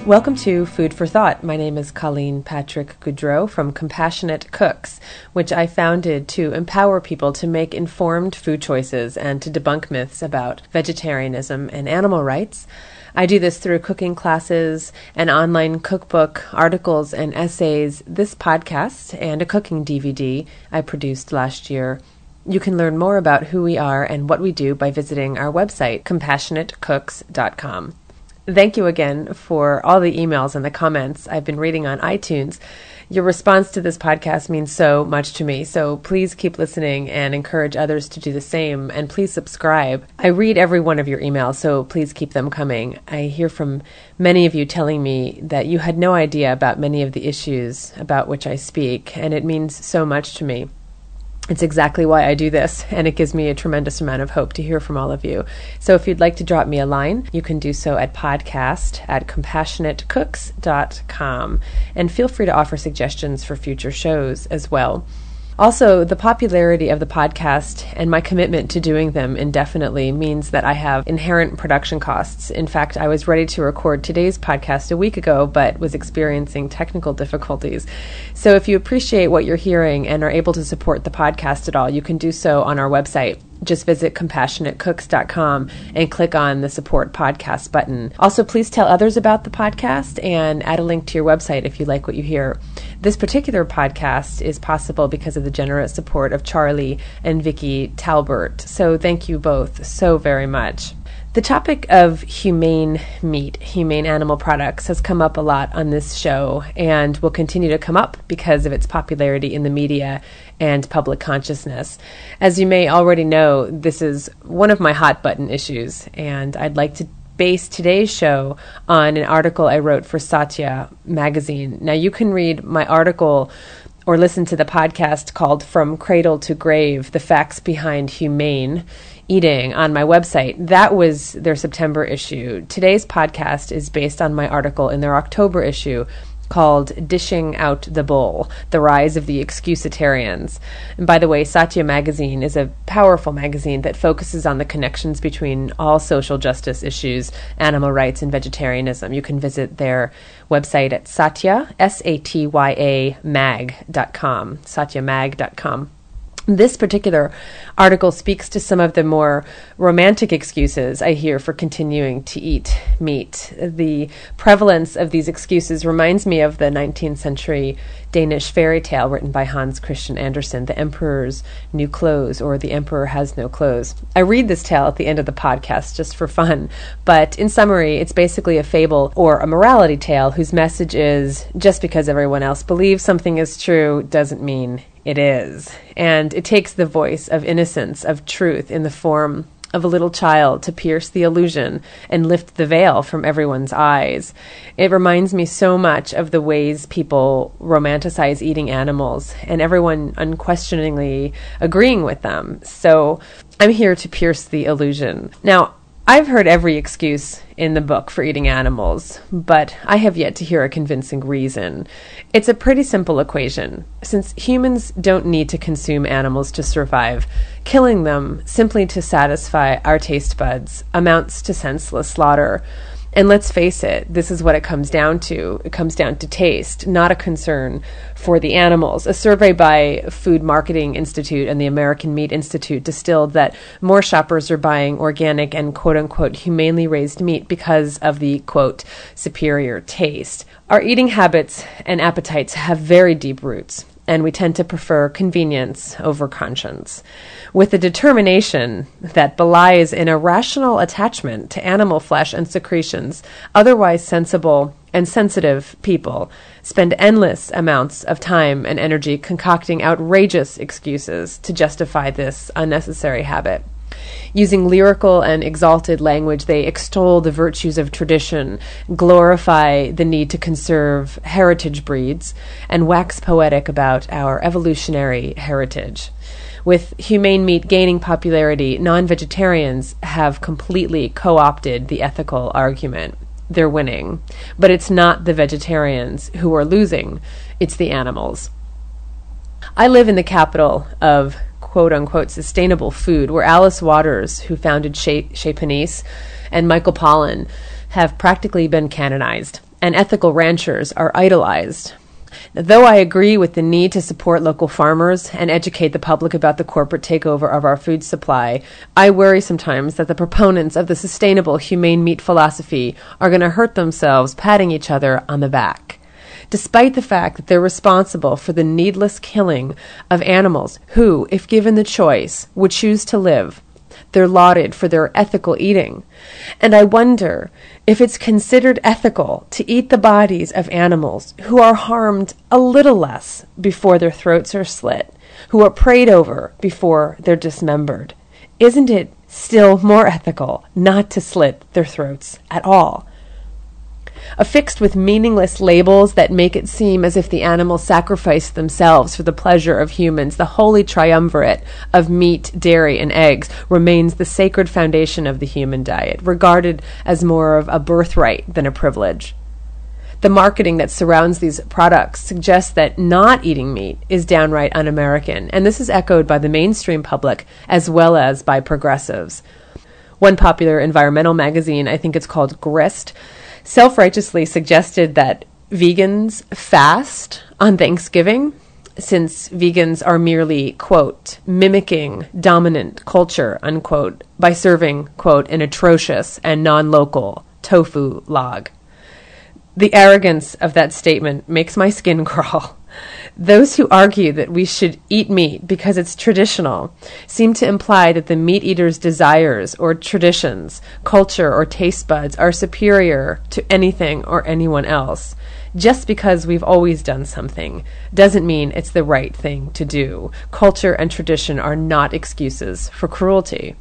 Welcome to Food for Thought. My name is Colleen Patrick Goudreau from Compassionate Cooks, which I founded to empower people to make informed food choices and to debunk myths about vegetarianism and animal rights. I do this through cooking classes, an online cookbook, articles and essays, this podcast, and a cooking DVD I produced last year. You can learn more about who we are and what we do by visiting our website, compassionatecooks.com. Thank you again for all the emails and the comments I've been reading on iTunes. Your response to this podcast means so much to me, so please keep listening and encourage others to do the same, and please subscribe. I read every one of your emails, so please keep them coming. I hear from many of you telling me that you had no idea about many of the issues about which I speak, and it means so much to me. It's exactly why I do this, and it gives me a tremendous amount of hope to hear from all of you. So if you'd like to drop me a line, you can do so at podcast@compassionatecooks.com, and feel free to offer suggestions for future shows as well. Also, the popularity of the podcast and my commitment to doing them indefinitely means that I have inherent production costs. In fact, I was ready to record today's podcast a week ago, but was experiencing technical difficulties. So if you appreciate what you're hearing and are able to support the podcast at all, you can do so on our website. Just visit compassionatecooks.com and click on the support podcast button. Also, please tell others about the podcast and add a link to your website if you like what you hear. This particular podcast is possible because of the generous support of Charlie and Vicky Talbert. So thank you both so very much. The topic of humane meat, humane animal products, has come up a lot on this show and will continue to come up because of its popularity in the media and public consciousness. As you may already know, this is one of my hot button issues, and I'd like to base today's show on an article I wrote for Satya magazine. Now, you can read my article or listen to the podcast called From Cradle to Grave, The Facts Behind Humane Eating on my website. That was their September issue. Today's podcast is based on my article in their October issue called Dishing Out the Bull, The Rise of the Excusitarians. And by the way, Satya magazine is a powerful magazine that focuses on the connections between all social justice issues, animal rights, and vegetarianism. You can visit their website at Satya, S-A-T-Y-A, mag.com, satyamag.com. This particular article speaks to some of the more romantic excuses I hear for continuing to eat meat. The prevalence of these excuses reminds me of the 19th century Danish fairy tale written by Hans Christian Andersen, The Emperor's New Clothes, or The Emperor Has No Clothes. I read this tale at the end of the podcast just for fun, but in summary, it's basically a fable or a morality tale whose message is, just because everyone else believes something is true doesn't mean it is. And it takes the voice of innocence, of truth, in the form of a little child to pierce the illusion and lift the veil from everyone's eyes. It reminds me so much of the ways people romanticize eating animals and everyone unquestioningly agreeing with them. So I'm here to pierce the illusion. Now, I've heard every excuse in the book for eating animals, but I have yet to hear a convincing reason. It's a pretty simple equation. Since humans don't need to consume animals to survive, killing them simply to satisfy our taste buds amounts to senseless slaughter. And let's face it, this is what it comes down to. It comes down to taste, not a concern for the animals. A survey by Food Marketing Institute and the American Meat Institute distilled that more shoppers are buying organic and quote-unquote humanely raised meat because of the, quote, superior taste. Our eating habits and appetites have very deep roots, and we tend to prefer convenience over conscience, with a determination that belies an irrational attachment to animal flesh and secretions. Otherwise sensible and sensitive people spend endless amounts of time and energy concocting outrageous excuses to justify this unnecessary habit. Using lyrical and exalted language, they extol the virtues of tradition, glorify the need to conserve heritage breeds, and wax poetic about our evolutionary heritage. With humane meat gaining popularity, non-vegetarians have completely co-opted the ethical argument. They're winning. But it's not the vegetarians who are losing, it's the animals. I live in the capital of quote-unquote sustainable food, where Alice Waters, who founded Chez Panisse, and Michael Pollan have practically been canonized. and ethical ranchers are idolized. Though I agree with the need to support local farmers and educate the public about the corporate takeover of our food supply, I worry sometimes that the proponents of the sustainable, humane meat philosophy are going to hurt themselves patting each other on the back. Despite the fact that they're responsible for the needless killing of animals who, if given the choice, would choose to live, they're lauded for their ethical eating. And I wonder if it's considered ethical to eat the bodies of animals who are harmed a little less before their throats are slit, who are prayed over before they're dismembered. Isn't it still more ethical not to slit their throats at all? Affixed with meaningless labels that make it seem as if the animals sacrificed themselves for the pleasure of humans, the holy triumvirate of meat, dairy, and eggs remains the sacred foundation of the human diet, regarded as more of a birthright than a privilege. The marketing that surrounds these products suggests that not eating meat is downright un-American, and this is echoed by the mainstream public as well as by progressives. One popular environmental magazine, I think it's called Grist, self-righteously suggested that vegans fast on Thanksgiving, since vegans are merely, quote, mimicking dominant culture, unquote, by serving, quote, an atrocious and non-local tofu log. The arrogance of that statement makes my skin crawl. Those who argue that we should eat meat because it's traditional seem to imply that the meat eater's desires or traditions, culture or taste buds are superior to anything or anyone else. Just because we've always done something doesn't mean it's the right thing to do. Culture and tradition are not excuses for cruelty.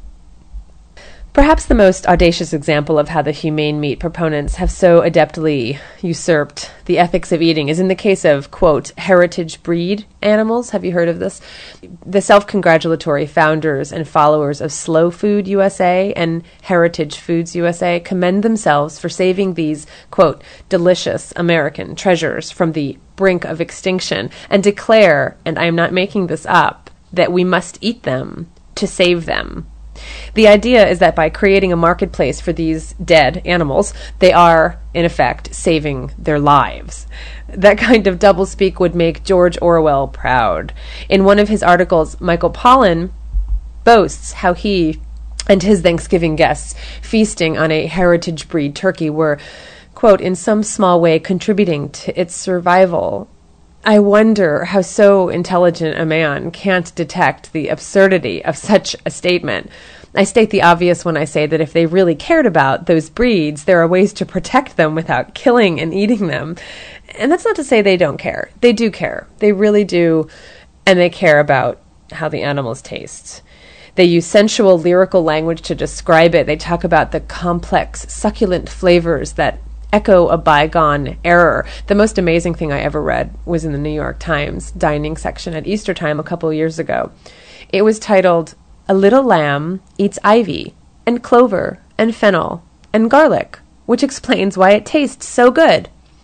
Perhaps the most audacious example of how the humane meat proponents have so adeptly usurped the ethics of eating is in the case of, quote, heritage breed animals. Have you heard of this? The self-congratulatory founders and followers of Slow Food USA and Heritage Foods USA commend themselves for saving these, quote, delicious American treasures from the brink of extinction and declare, and I am not making this up, that we must eat them to save them. The idea is that by creating a marketplace for these dead animals, they are, in effect, saving their lives. That kind of doublespeak would make George Orwell proud. In one of his articles, Michael Pollan boasts how he and his Thanksgiving guests feasting on a heritage breed turkey were, quote, in some small way contributing to its survival. I wonder how so intelligent a man can't detect the absurdity of such a statement. I state the obvious when I say that if they really cared about those breeds, there are ways to protect them without killing and eating them. And that's not to say they don't care. They do care. They really do, and they care about how the animals taste. They use sensual lyrical language to describe it. They talk about the complex, succulent flavors that echo a bygone era. The most amazing thing I ever read was in the New York Times dining section at Easter time a couple of years ago. It was titled, "A Little Lamb Eats Ivy and Clover and Fennel and Garlic, which explains why it tastes so good."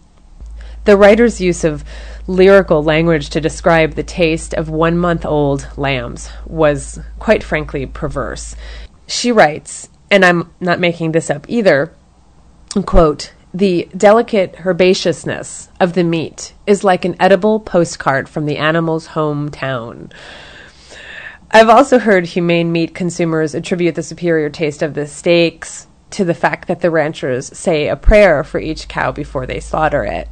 The writer's use of lyrical language to describe the taste of 1-month-old lambs was, quite frankly, perverse. She writes, and I'm not making this up either, quote, "The delicate herbaceousness of the meat is like an edible postcard from the animal's hometown." I've also heard humane meat consumers attribute the superior taste of the steaks to the fact that the ranchers say a prayer for each cow before they slaughter it.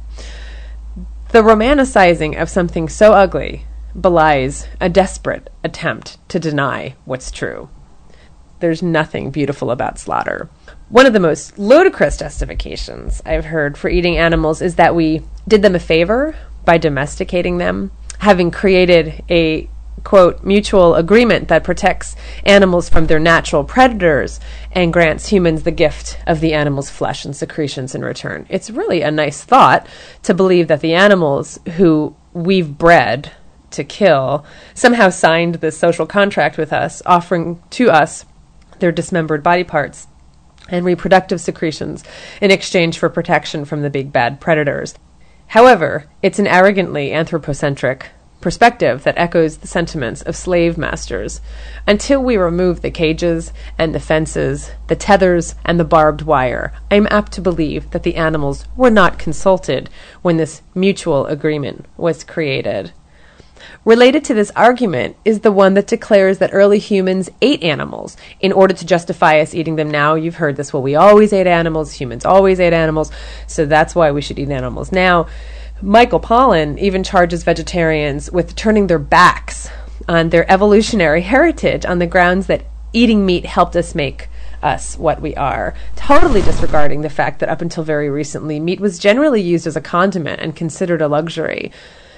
The romanticizing of something so ugly belies a desperate attempt to deny what's true. There's nothing beautiful about slaughter. One of the most ludicrous justifications I've heard for eating animals is that we did them a favor by domesticating them, having created a, quote, mutual agreement that protects animals from their natural predators and grants humans the gift of the animal's flesh and secretions in return. It's really a nice thought to believe that the animals who we've bred to kill somehow signed this social contract with us, offering to us their dismembered body parts and reproductive secretions in exchange for protection from the big bad predators. However, it's an arrogantly anthropocentric perspective that echoes the sentiments of slave masters. Until we remove the cages and the fences, the tethers and the barbed wire, I am apt to believe that the animals were not consulted when this mutual agreement was created. Related to this argument is the one that declares that early humans ate animals in order to justify us eating them now. You've heard this, well, we always ate animals, humans always ate animals, so that's why we should eat animals now. Michael Pollan even charges vegetarians with turning their backs on their evolutionary heritage on the grounds that eating meat helped us make us what we are, totally disregarding the fact that up until very recently, meat was generally used as a condiment and considered a luxury.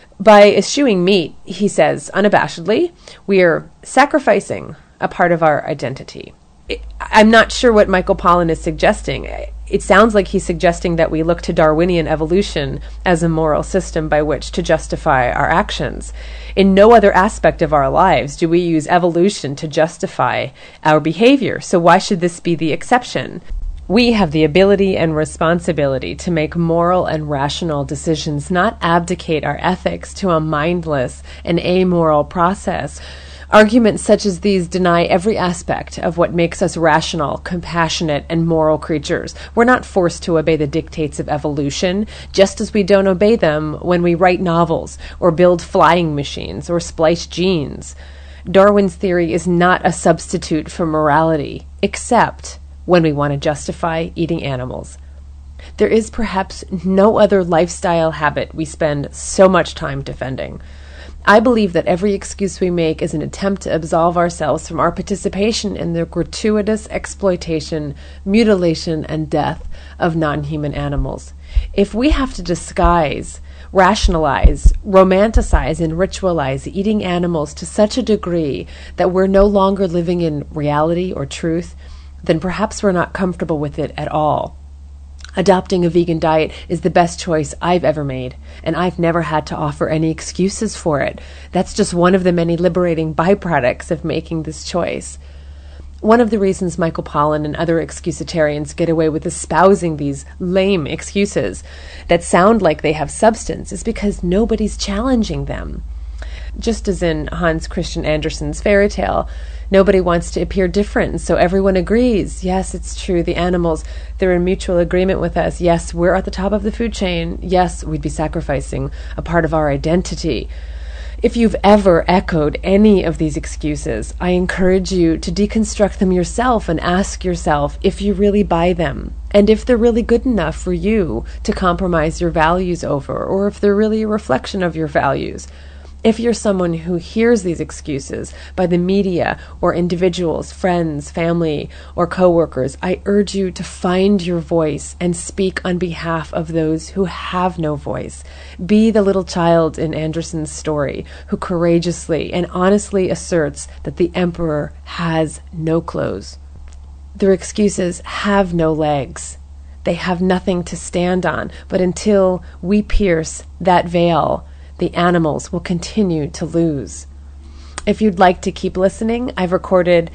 By eschewing meat, he says, unabashedly, we are sacrificing a part of our identity. I'm not sure what Michael Pollan is suggesting. It sounds like he's suggesting that we look to Darwinian evolution as a moral system by which to justify our actions. In no other aspect of our lives do we use evolution to justify our behavior, so why should this be the exception? We have the ability and responsibility to make moral and rational decisions, not abdicate our ethics to a mindless and amoral process. Arguments such as these deny every aspect of what makes us rational, compassionate, and moral creatures. We're not forced to obey the dictates of evolution, just as we don't obey them when we write novels, or build flying machines, or splice genes. Darwin's theory is not a substitute for morality, except when we want to justify eating animals. There is perhaps no other lifestyle habit we spend so much time defending. I believe that every excuse we make is an attempt to absolve ourselves from our participation in the gratuitous exploitation, mutilation, and death of non-human animals. If we have to disguise, rationalize, romanticize, and ritualize eating animals to such a degree that we're no longer living in reality or truth, then perhaps we're not comfortable with it at all. Adopting a vegan diet is the best choice I've ever made, and I've never had to offer any excuses for it. That's just one of the many liberating byproducts of making this choice. One of the reasons Michael Pollan and other excusitarians get away with espousing these lame excuses that sound like they have substance is because nobody's challenging them. Just as in Hans Christian Andersen's fairy tale, nobody wants to appear different, so everyone agrees. Yes, it's true, the animals, they're in mutual agreement with us. Yes, we're at the top of the food chain. Yes, we'd be sacrificing a part of our identity. If you've ever echoed any of these excuses, I encourage you to deconstruct them yourself and ask yourself if you really buy them, and if they're really good enough for you to compromise your values over, or if they're really a reflection of your values. If you're someone who hears these excuses by the media or individuals, friends, family, or coworkers, I urge you to find your voice and speak on behalf of those who have no voice. Be the little child in Andersen's story who courageously and honestly asserts that the emperor has no clothes. Their excuses have no legs. They have nothing to stand on, but until we pierce that veil, the animals will continue to lose. If you'd like to keep listening, I've recorded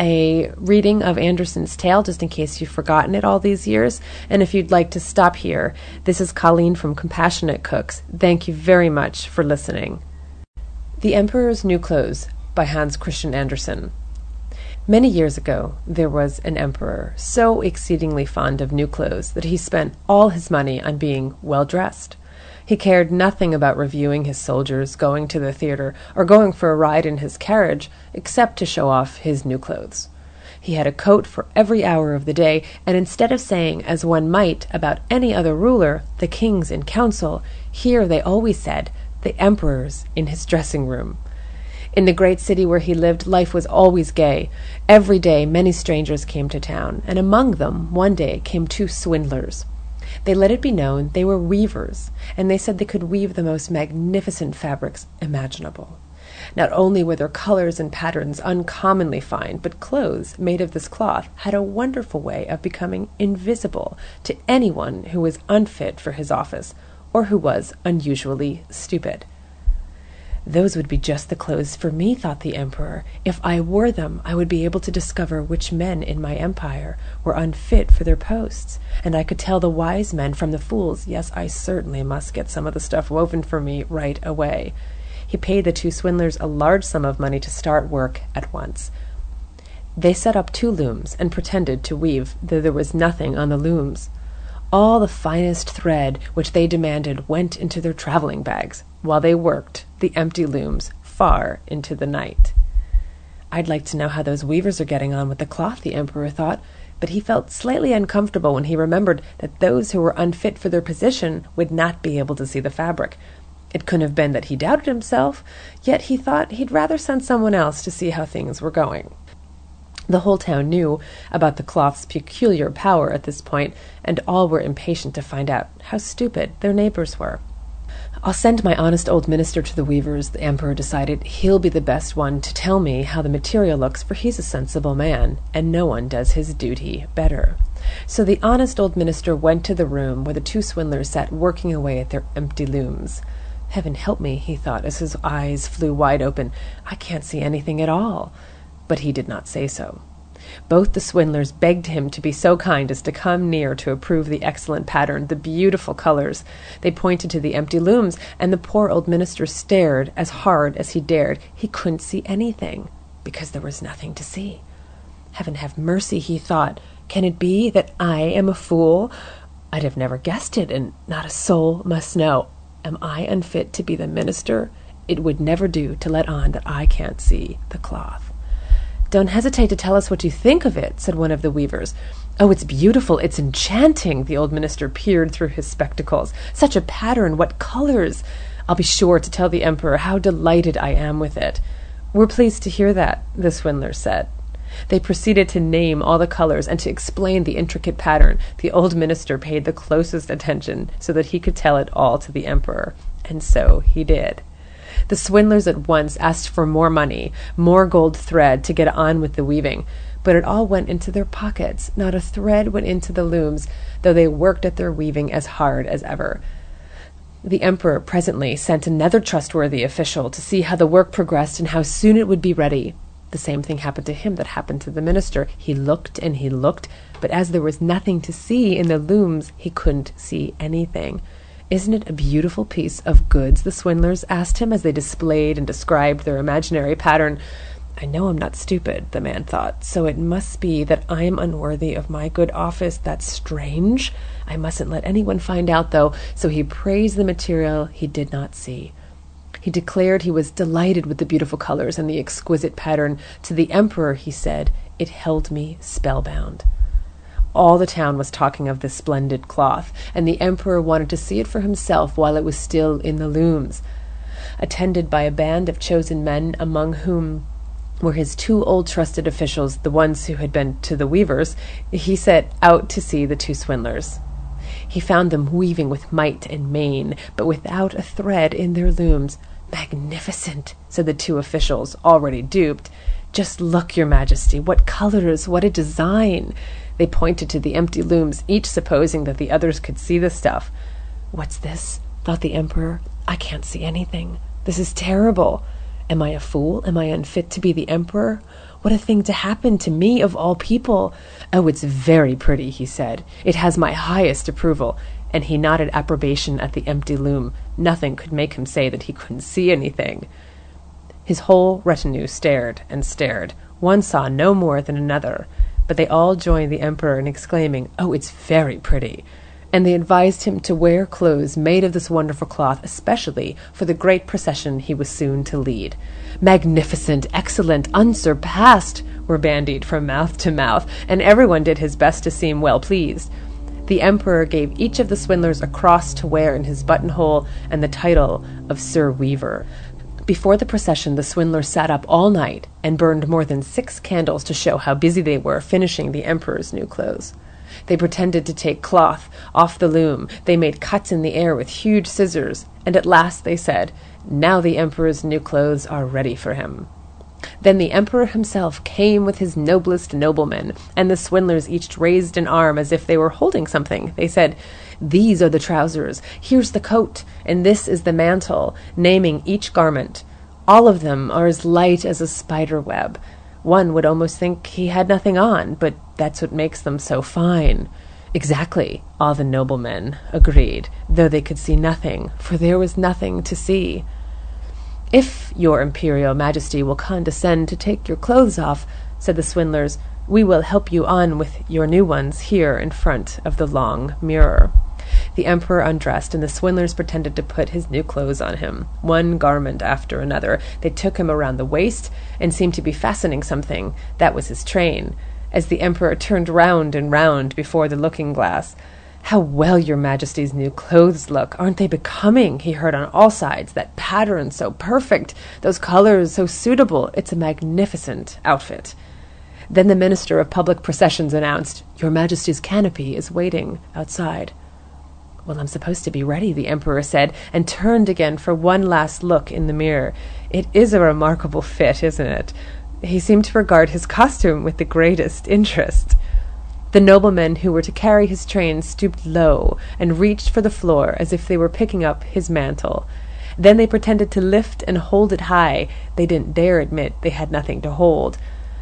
a reading of Andersen's tale, just in case you've forgotten it all these years. And if you'd like to stop here, this is Colleen from Compassionate Cooks. Thank you very much for listening. The Emperor's New Clothes by Hans Christian Andersen. Many years ago, there was an emperor so exceedingly fond of new clothes that he spent all his money on being well-dressed. He cared nothing about reviewing his soldiers, going to the theater, or going for a ride in his carriage, except to show off his new clothes. He had a coat for every hour of the day, and instead of saying, as one might about any other ruler, the kings in council, here they always said, the emperor's in his dressing room. In the great city where he lived, life was always gay. Every day many strangers came to town, and among them one day came two swindlers. They let it be known they were weavers, and they said they could weave the most magnificent fabrics imaginable. Not only were their colors and patterns uncommonly fine, but clothes made of this cloth had a wonderful way of becoming invisible to anyone who was unfit for his office, or who was unusually stupid. Those would be just the clothes for me, thought the emperor. If I wore them, I would be able to discover which men in my empire were unfit for their posts, and I could tell the wise men from the fools. Yes, I certainly must get some of the stuff woven for me right away. he paid the 2 swindlers a large sum of money to start work at once. They set up 2 looms and pretended to weave, though there was nothing on the looms. All the finest thread which they demanded went into their travelling bags, while they worked the empty looms far into the night. "I'd like to know how those weavers are getting on with the cloth," the emperor thought, but he felt slightly uncomfortable when he remembered that those who were unfit for their position would not be able to see the fabric. It couldn't have been that he doubted himself, yet he thought he'd rather send someone else to see how things were going. The whole town knew about the cloth's peculiar power at this point, and all were impatient to find out how stupid their neighbors were. "I'll send my honest old minister to the weavers," the emperor decided. "He'll be the best one to tell me how the material looks, for he's a sensible man, and no one does his duty better." So the honest old minister went to the room where the 2 swindlers sat working away at their empty looms. "Heaven help me," he thought as his eyes flew wide open. "I can't see anything at all." But he did not say so. Both the swindlers begged him to be so kind as to come near to approve the excellent pattern, the beautiful colors. They pointed to the empty looms, and the poor old minister stared as hard as he dared. He couldn't see anything, because there was nothing to see. "Heaven have mercy," he thought. "Can it be that I am a fool? I'd have never guessed it, and not a soul must know. Am I unfit to be the minister? It would never do to let on that I can't see the cloth." "Don't hesitate to tell us what you think of it," said one of the weavers. "Oh, it's beautiful, it's enchanting." The old minister peered through his spectacles. "Such a pattern, what colors! I'll be sure to tell the emperor how delighted I am with it." "We're pleased to hear that," the swindlers said. They proceeded to name all the colors and to explain the intricate pattern. The old minister paid the closest attention so that he could tell it all to the emperor, and so he did. The swindlers at once asked for more money, more gold thread to get on with the weaving, but it all went into their pockets. Not a thread went into the looms, though they worked at their weaving as hard as ever. The emperor presently sent another trustworthy official to see how the work progressed and how soon it would be ready. The same thing happened to him that happened to the minister. He looked and he looked, but as there was nothing to see in the looms, he couldn't see anything. "Isn't it a beautiful piece of goods?" the swindlers asked him as they displayed and described their imaginary pattern. "I know I'm not stupid," the man thought, "so it must be that I am unworthy of my good office. That's strange. I mustn't let anyone find out, though." So he praised the material he did not see. He declared he was delighted with the beautiful colors and the exquisite pattern. To the emperor, he said, "It held me spellbound." All the town was talking of this splendid cloth, and the emperor wanted to see it for himself while it was still in the looms. Attended by a band of chosen men, among whom were his 2 old trusted officials, the ones who had been to the weavers, he set out to see the 2 swindlers. He found them weaving with might and main, but without a thread in their looms. "Magnificent," said the 2 officials, already duped. "Just look, your majesty, what colors, what a design!" They pointed to the empty looms, each supposing that the others could see the stuff. "What's this?" thought the emperor. "I can't see anything. This is terrible. Am I a fool? Am I unfit to be the emperor? What a thing to happen to me of all people! Oh, it's very pretty," he said. "It has my highest approval." And he nodded approbation at the empty loom. Nothing could make him say that he couldn't see anything. His whole retinue stared and stared. One saw no more than another, but they all joined the emperor in exclaiming, "Oh, it's very pretty." And they advised him to wear clothes made of this wonderful cloth, especially for the great procession he was soon to lead. "Magnificent, excellent, unsurpassed," were bandied from mouth to mouth, and everyone did his best to seem well pleased. The emperor gave each of the swindlers a cross to wear in his buttonhole and the title of Sir Weaver. Before the procession, the swindlers sat up all night and burned more than 6 candles to show how busy they were finishing the emperor's new clothes. They pretended to take cloth off the loom. They made cuts in the air with huge scissors, and at last they said, "Now the emperor's new clothes are ready for him." Then the emperor himself came with his noblest noblemen, and the swindlers each raised an arm as if they were holding something. They said, "These are the trousers, here's the coat, and this is the mantle," naming each garment. All of them are as light as a spider web. One would almost think he had nothing on, but that's what makes them so fine. "Exactly," all the noblemen agreed, though they could see nothing, for there was nothing to see. "If your Imperial Majesty will condescend to take your clothes off," said the swindlers, "we will help you on with your new ones here in front of the long mirror." The emperor undressed, and the swindlers pretended to put his new clothes on him, one garment after another. They took him around the waist and seemed to be fastening something. That was his train. As the emperor turned round and round before the looking-glass, "How well your Majesty's new clothes look! Aren't they becoming?" he heard on all sides. "That pattern so perfect! Those colors so suitable! It's a magnificent outfit." Then the Minister of Public Processions announced, "Your Majesty's canopy is waiting outside." "Well, I'm supposed to be ready," the emperor said, and turned again for one last look in the mirror. "It is a remarkable fit, isn't it?" He seemed to regard his costume with the greatest interest. The noblemen who were to carry his train stooped low and reached for the floor as if they were picking up his mantle. Then they pretended to lift and hold it high. They didn't dare admit they had nothing to hold.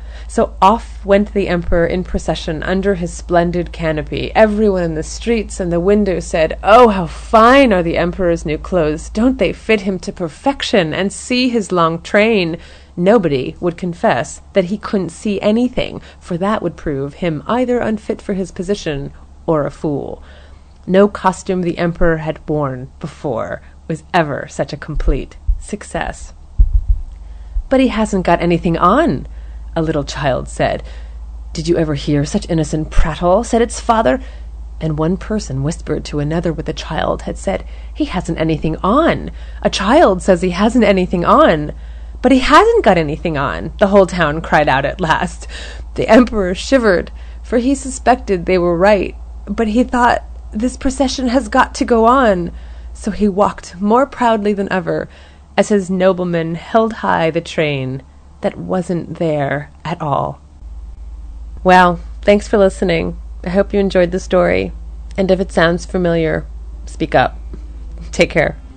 So off went the emperor in procession under his splendid canopy. Everyone in the streets and the windows said, "Oh, how fine are the emperor's new clothes! Don't they fit him to perfection? And see his long train!" Nobody would confess that he couldn't see anything, for that would prove him either unfit for his position or a fool. No costume the emperor had worn before was ever such a complete success. "But he hasn't got anything on," a little child said. "Did you ever hear such innocent prattle?" said its father. And one person whispered to another what the child had said. "He hasn't anything on. A child says he hasn't anything on." "But he hasn't got anything on," the whole town cried out at last. The emperor shivered, for he suspected they were right, but he thought, "This procession has got to go on." So he walked more proudly than ever, as his noblemen held high the train that wasn't there at all. Well, thanks for listening. I hope you enjoyed the story, and if it sounds familiar, speak up. Take care.